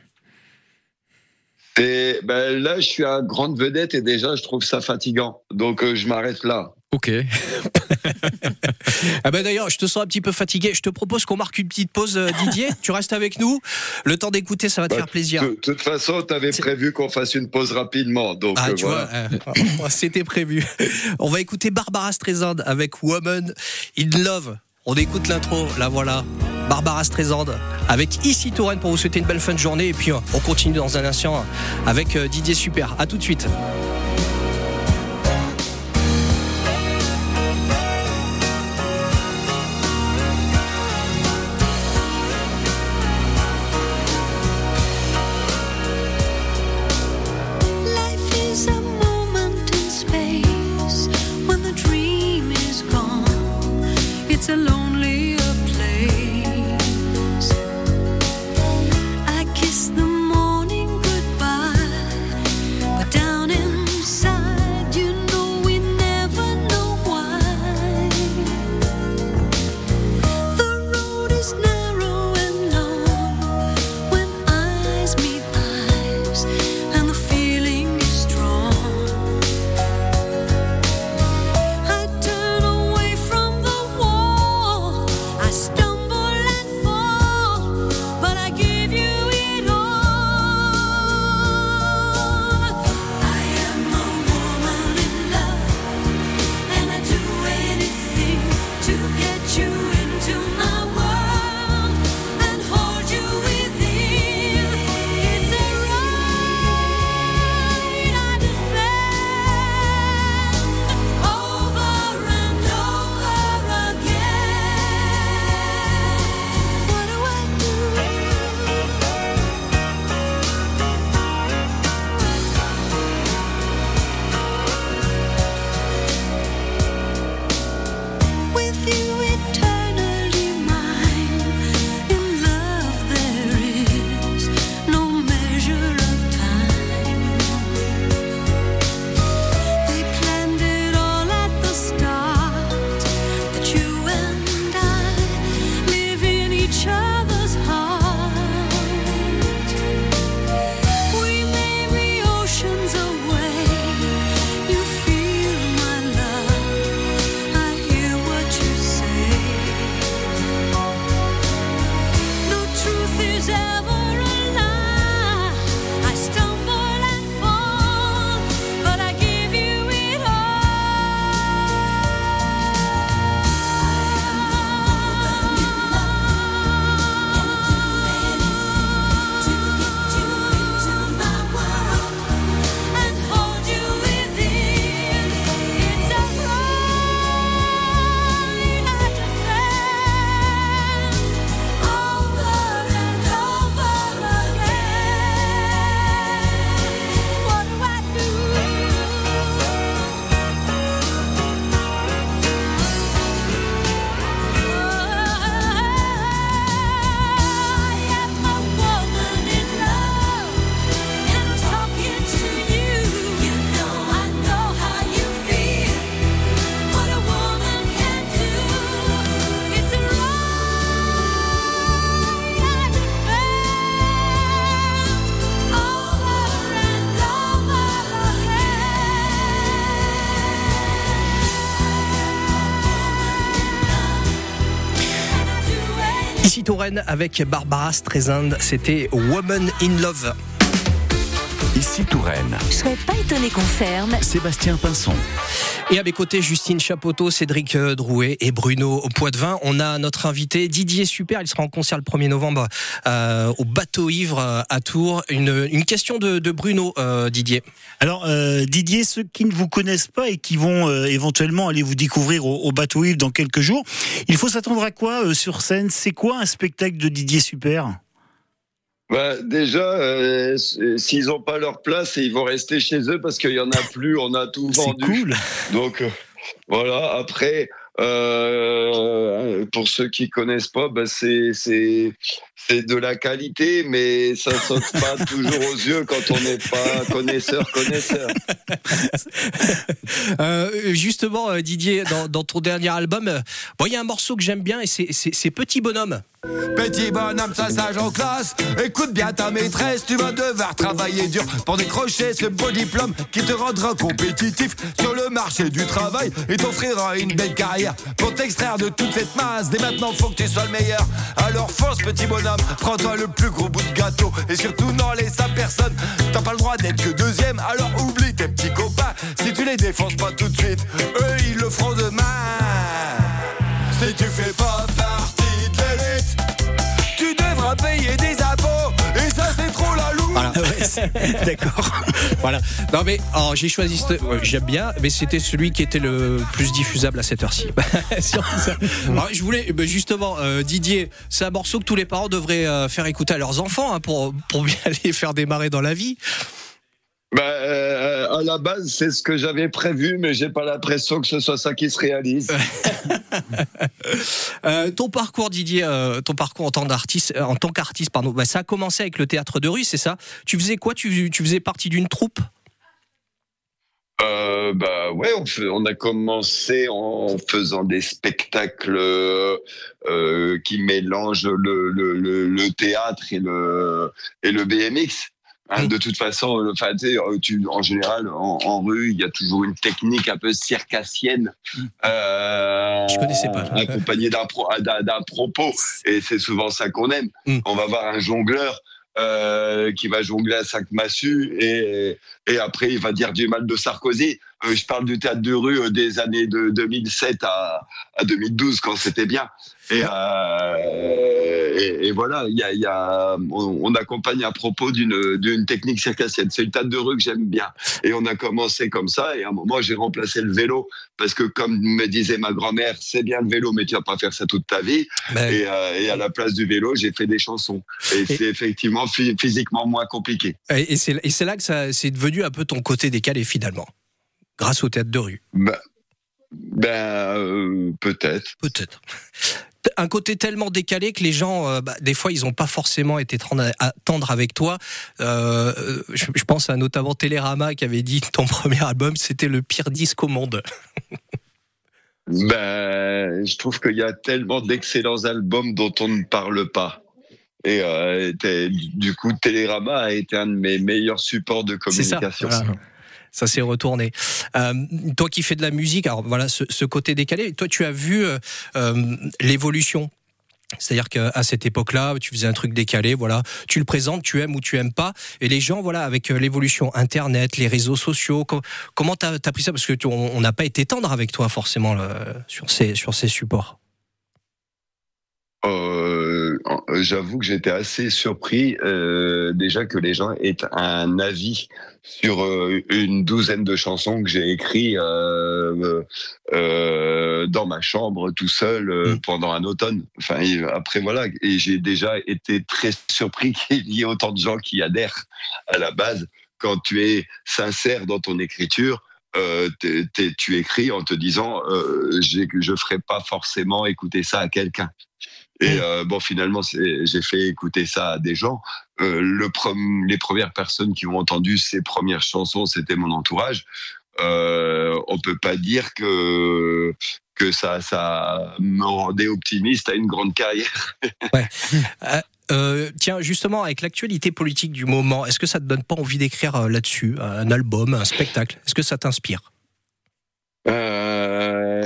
Et ben là, je suis à grande vedette et déjà, je trouve ça fatigant. Donc, euh, je m'arrête là. Ok. Ah ben d'ailleurs, je te sens un petit peu fatigué. Je te propose qu'on marque une petite pause, Didier. Tu restes avec nous. Le temps d'écouter, ça va te bah, faire plaisir. De toute façon, tu avais prévu qu'on fasse une pause rapidement. Donc, ah, euh, tu voilà. vois, euh, c'était prévu. On va écouter Barbara Streisand avec Woman in Love. On écoute l'intro, la voilà. Barbara Streisand avec Ici Touraine pour vous souhaiter une belle fin de journée. Et puis on continue dans un instant avec Didier Super. À tout de suite. It's a lonely place. I kiss the morning goodbye, but down inside, you know we never know why. The road is narrow and long when eyes meet eyes, and the feeling is strong. I turn away from the wall. Ici Touraine avec Barbara Streisand, c'était Woman in Love. Ici Touraine. Je serais pas étonné qu'on ferme. Sébastien Pinson. Et à mes côtés, Justine Chapoteau, Cédric Drouet et Bruno Poitvin. On a notre invité Didier Super. Il sera en concert le premier novembre euh, au Bateau Ivre à Tours. Une, une question de, de Bruno, euh, Didier. Alors, euh, Didier, ceux qui ne vous connaissent pas et qui vont euh, éventuellement aller vous découvrir au, au Bateau Ivre dans quelques jours, il faut s'attendre à quoi euh, sur scène? C'est quoi un spectacle de Didier Super? Bah, déjà, euh, s'ils n'ont pas leur place, ils vont rester chez eux parce qu'il n'y en a plus, on a tout vendu. C'est cool. Donc, euh, voilà, après, euh, pour ceux qui ne connaissent pas, bah, c'est, c'est, c'est de la qualité, mais ça ne saute pas toujours aux yeux quand on n'est pas connaisseur, connaisseur. euh, justement, Didier, dans, dans ton dernier album, bon, il y a un morceau que j'aime bien et c'est, c'est, c'est Petit Bonhomme. Petit bonhomme, ça sage en classe. Écoute bien ta maîtresse, tu vas devoir travailler dur pour décrocher ce beau diplôme qui te rendra compétitif sur le marché du travail et t'offrira une belle carrière. Pour t'extraire de toute cette masse, dès maintenant faut que tu sois le meilleur. Alors fonce petit bonhomme, prends-toi le plus gros bout de gâteau et surtout n'en laisse à personne. T'as pas le droit d'être que deuxième, alors oublie tes petits copains. Si tu les défonces pas tout de suite, eux ils le feront demain. Si tu fais pas partie payer des impôts et ça c'est trop la loue. Voilà. D'accord. Voilà. Non mais alors, j'ai choisi ce... ouais, j'aime bien, mais c'était celui qui était le plus diffusable à cette heure-ci. Surtout ça. Alors, je voulais justement euh, Didier, c'est un morceau que tous les parents devraient euh, faire écouter à leurs enfants hein, pour pour bien les faire démarrer dans la vie. Bah, euh, à la base, c'est ce que j'avais prévu, mais j'ai pas l'impression que ce soit ça qui se réalise. euh, ton parcours, Didier, euh, ton parcours en tant qu'artiste, euh, en tant qu'artiste, pardon, bah, ça a commencé avec le théâtre de rue, c'est ça? Tu faisais quoi? tu, tu faisais partie d'une troupe? Euh, bah ouais, on, fait, on a commencé en faisant des spectacles euh, qui mélangent le, le, le, le théâtre et le, et le B M X. Hein, de toute façon, enfin, tu, en général, en, en rue, il y a toujours une technique un peu circassienne, euh, je connaissais pas, accompagnée d'un, pro, d'un, d'un propos, et c'est souvent ça qu'on aime. Mm. On va voir un jongleur euh, qui va jongler à cinq massues, et, et après il va dire du mal de Sarkozy. Euh, je parle du théâtre de rue euh, des années de deux mille sept à, à deux mille douze, quand c'était bien. Et, euh, et, et voilà, y a, y a, on, on accompagne à propos d'une, d'une technique circassienne. C'est le théâtre de rue que j'aime bien. Et on a commencé comme ça, et à un moment, j'ai remplacé le vélo, parce que comme me disait ma grand-mère, c'est bien le vélo, mais tu vas pas faire ça toute ta vie. Ben... Et, euh, et à la place du vélo, j'ai fait des chansons. Et, et... c'est effectivement physiquement moins compliqué. Et, et, c'est, et c'est là que ça, c'est devenu un peu ton côté décalé, finalement, grâce au théâtre de rue. Ben, ben euh, peut-être. Peut-être. Un côté tellement décalé que les gens, euh, bah, des fois, ils n'ont pas forcément été tendres avec toi. Euh, je, je pense à notamment Télérama qui avait dit que ton premier album, c'était le pire disque au monde. Ben, je trouve qu'il y a tellement d'excellents albums dont on ne parle pas. Et euh, du coup, Télérama a été un de mes meilleurs supports de communication. C'est ça, voilà. Ça s'est retourné. Euh, toi qui fais de la musique, alors voilà, ce, ce côté décalé, toi tu as vu euh, euh, l'évolution. C'est-à-dire qu'à cette époque-là, tu faisais un truc décalé, voilà, tu le présentes, tu aimes ou tu aimes pas, et les gens, voilà, avec l'évolution Internet, les réseaux sociaux, com- comment t'as, t'as pris ça? Parce que tu, on n'a pas été tendre avec toi forcément le, sur ces sur ces supports. Euh, j'avoue que j'étais assez surpris euh, déjà que les gens aient un avis sur euh, une douzaine de chansons que j'ai écrites euh, euh, dans ma chambre tout seul euh, mmh. pendant un automne. Enfin, et après voilà, et j'ai déjà été très surpris qu'il y ait autant de gens qui adhèrent à la base quand tu es sincère dans ton écriture. Euh, t'es, t'es, tu écris en te disant euh, j'ai, je ferai pas forcément écouter ça à quelqu'un. Et euh, bon, finalement, c'est, j'ai fait écouter ça à des gens. Euh, le prom- les premières personnes qui ont entendu ces premières chansons, c'était mon entourage. Euh, on peut pas dire que que ça, ça me rendait optimiste à une grande carrière. Ouais. euh, euh, tiens, justement, avec l'actualité politique du moment, est-ce que ça te donne pas envie d'écrire là-dessus un album, un spectacle? Est-ce que ça t'inspire? Euh,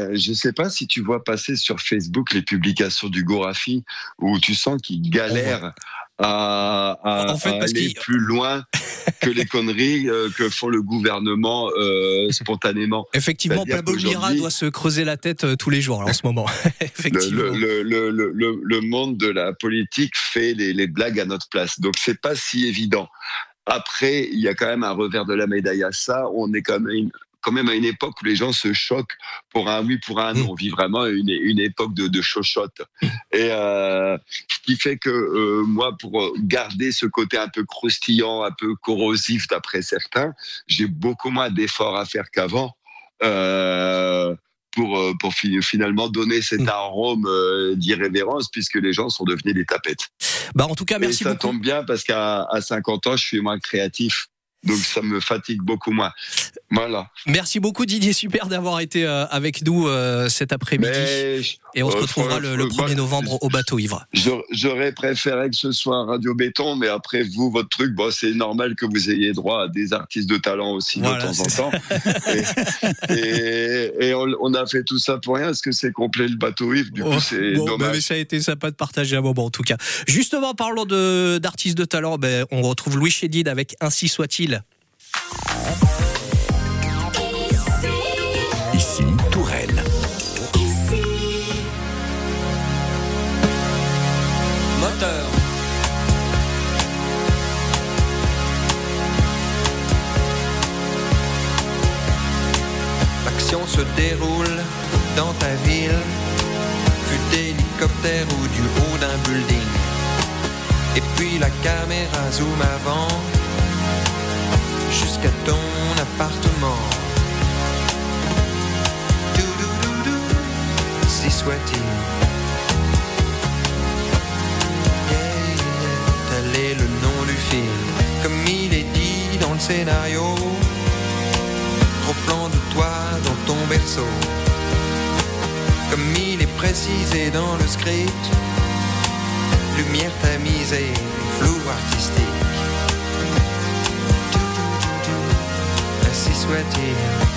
euh, je sais pas si tu vois passer sur Facebook les publications du Gorafi où tu sens qu'il galère à, à, en fait, à aller plus loin que les conneries euh, que font le gouvernement euh, spontanément. Effectivement, Pablo Mira doit se creuser la tête euh, tous les jours là, en ce moment. Effectivement. Le, le, le, le, le monde de la politique fait les, les blagues à notre place, donc c'est pas si évident. Après, il y a quand même un revers de la médaille à ça. On est quand même une, quand même à une époque où les gens se choquent pour un oui, pour un non. On vit vraiment une, une époque de, de chochotte. Et euh, ce qui fait que euh, moi, pour garder ce côté un peu croustillant, un peu corrosif d'après certains, j'ai beaucoup moins d'efforts à faire qu'avant. Euh, pour, pour finalement donner cet arôme euh, d'irrévérence, puisque les gens sont devenus des tapettes. Bah en tout cas, merci Et ça beaucoup. tombe bien parce qu'à à cinquante ans, je suis moins créatif. Donc ça me fatigue beaucoup moins. Voilà. Merci beaucoup Didier, super d'avoir été euh, avec nous euh, cet après-midi. Mais, et on se retrouvera euh, le, le premier novembre au Bateau Ivre. J'aurais préféré que ce soit un Radio Béton, mais après vous, votre truc, bon, c'est normal que vous ayez droit à des artistes de talent aussi voilà, de temps en temps. et et, et on, on a fait tout ça pour rien, parce que c'est complet le Bateau Ivre, du oh, coup c'est bon, dommage. Mais ça a été sympa de partager un moment en tout cas. Justement, parlons de, d'artistes de talent, ben, on retrouve Louis Chédid avec Ainsi soit-il. Ici, Touraine. Ici. Moteur. L'action se déroule dans ta ville, vue d'hélicoptère ou du haut d'un building. Et puis la caméra zoom avant jusqu'à ton appartement. Doudoudou, si soit-il. Yeah, yeah, tel est le nom du film, comme il est dit dans le scénario. Gros plan de toi dans ton berceau, comme il est précisé dans le script. Lumière tamisée, flou artistique. Ainsi soit-il.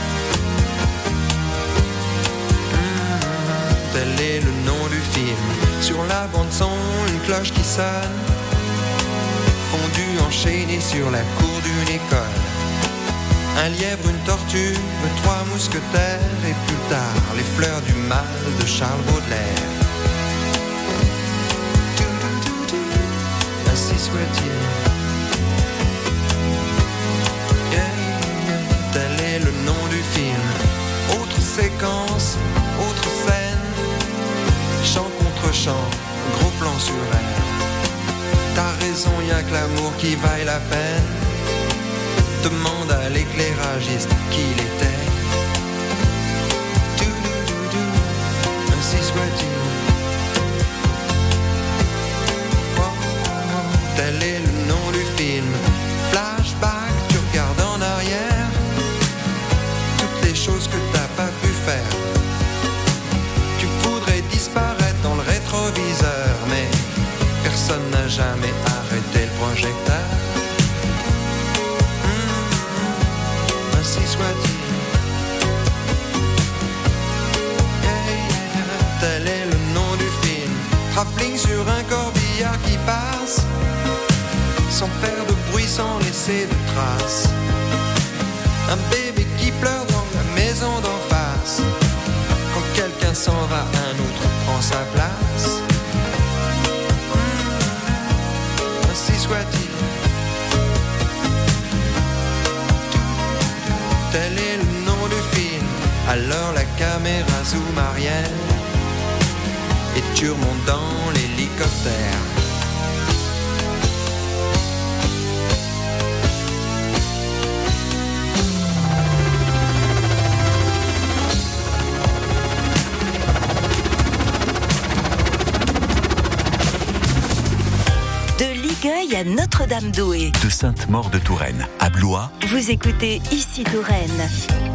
Mmh, tel est le nom du film. Sur la bande son, une cloche qui sonne, fondue enchaînée sur la cour d'une école. Un lièvre, une tortue, trois mousquetaires, et plus tard les fleurs du mal de Charles Baudelaire. Ainsi soit-il. Yeah, yeah, tel est le nom du film. Autre séquence, autre scène, chant contre chant, gros plan sur elle. T'as raison, y'a que l'amour qui vaille la peine. Demande à l'éclairagiste qui il était. Doudoudou, ainsi soit-il. Tel est le nom du film. Flashback, tu regardes en arrière toutes les choses que t'as pas pu faire. Tu voudrais disparaître dans le rétroviseur, mais personne n'a jamais arrêté le projecteur. Mmh, ainsi soit-il. Yeah, yeah, tel est le nom du film. Travelling sur un corbillard qui passe, sans faire de bruit, sans laisser de traces. Un bébé qui pleure dans la maison d'en face. Quand quelqu'un s'en va, un autre prend sa place. Mmh, ainsi soit-il. Tel est le nom du film. Alors la caméra zoom arrière et tu remontes dans l'hélicoptère. Gueil à Notre-Dame-d'Oué. De Sainte-Maure de Touraine à Blois. Vous écoutez Ici Touraine.